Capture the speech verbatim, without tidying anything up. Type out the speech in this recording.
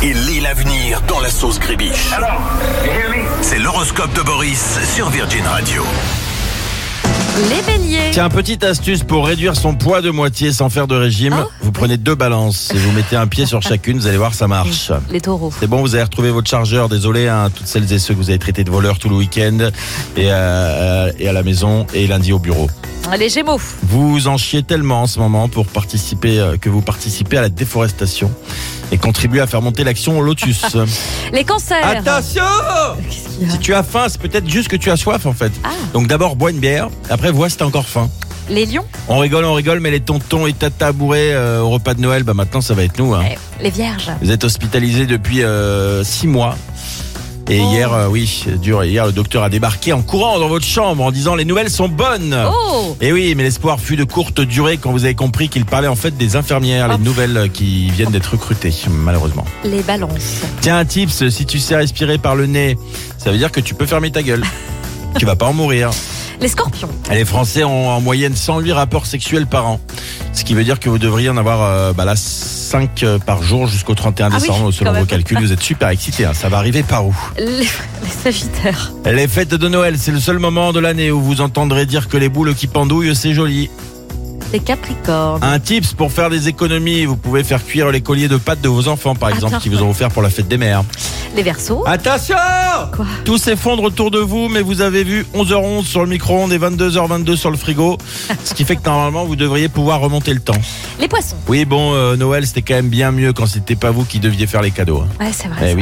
et lit l'avenir dans la sauce Grébiche. C'est l'horoscope de Boris sur Virgin Radio. Les béliers. Tiens, petite astuce pour réduire son poids de moitié sans faire de régime. Oh, vous prenez deux balances et vous mettez un pied sur chacune, vous allez voir, ça marche. Les taureaux. C'est bon, vous avez retrouvé votre chargeur. Désolé, hein, toutes celles et ceux que vous avez traités de voleurs tout le week-end et, euh, et à la maison et lundi au bureau. Les gémeaux. Vous en chiez tellement en ce moment pour participer euh, que vous participez à la déforestation et contribuez à faire monter l'action au lotus. Les cancers. Attention! Qu'est-ce qu'il y a Si tu as faim, c'est peut-être juste que tu as soif en fait. Ah. Donc d'abord bois une bière, après vois si t'as encore faim. Les lions. On rigole, on rigole, mais les tontons et tatas bourrés euh, au repas de Noël, bah maintenant ça va être nous. Hein. Eh, Les vierges. Vous êtes hospitalisés depuis euh, six mois. Et Oh. hier, euh, oui, dur. Hier, le docteur a débarqué en courant dans votre chambre en disant les nouvelles sont bonnes. Oh. Et oui, mais l'espoir fut de courte durée quand vous avez compris qu'il parlait en fait des infirmières, Oh. les nouvelles qui viennent d'être recrutées, malheureusement. Les balances. Tiens, un tips, si tu sais respirer par le nez, ça veut dire que tu peux fermer ta gueule. Tu vas pas en mourir. Les scorpions. Les Français ont en moyenne cent huit rapports sexuels par an. Ce qui veut dire que vous devriez en avoir euh, bah là, cinq par jour jusqu'au trente et un Ah oui, décembre. Selon quand vos même. calculs, vous êtes super excités. Hein. Ça va arriver par où? Les, les sagittaires. Les fêtes de Noël, c'est le seul moment de l'année où vous entendrez dire que les boules qui pendouillent, c'est joli. Les capricornes. Un tips pour faire des économies, vous pouvez faire cuire les colliers de pâtes de vos enfants, par exemple, Attends. qui vous ont offert pour la fête des mères. Les verseaux. Attention! Quoi? Tout s'effondre autour de vous, mais vous avez vu onze heures onze sur le micro-ondes et vingt-deux heures vingt-deux sur le frigo. Ce qui fait que normalement, vous devriez pouvoir remonter le temps. Les poissons. Oui, bon, euh, Noël, c'était quand même bien mieux quand c'était pas vous qui deviez faire les cadeaux. hein. Ouais, c'est vrai. Eh ça. oui.